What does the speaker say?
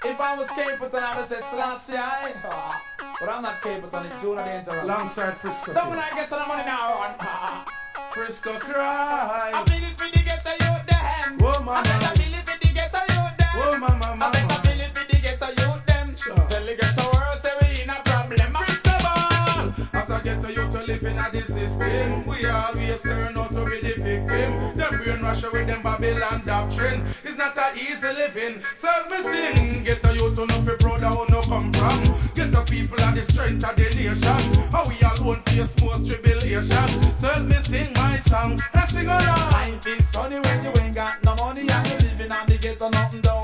If I was Capleton, I would say Selassie I. But I'm not Capleton, it's Jonah Dangerous. Alongside Frisco. Then when I get to the money now, run. Frisco cry. I feel it for the ghetto youth them. Whoa, mama. I said I feel it for the ghetto youth them. Whoa, mama, I said I feel it for the ghetto youth them. Sure. Tell the ghetto world say we in a problem. Cristobal, as I get to you to live in the system, we always turn out to be the victim. Them brainwash with them Babylon doctrine. It's not a easy living. So me sing, get to you to know fi proud of who no come from. Get the people are the strength of the nation. How we alone face most tribulation. So help me sing my song and sing along. Life is sunny when you ain't got no money and you living on the ghetto, nothing down.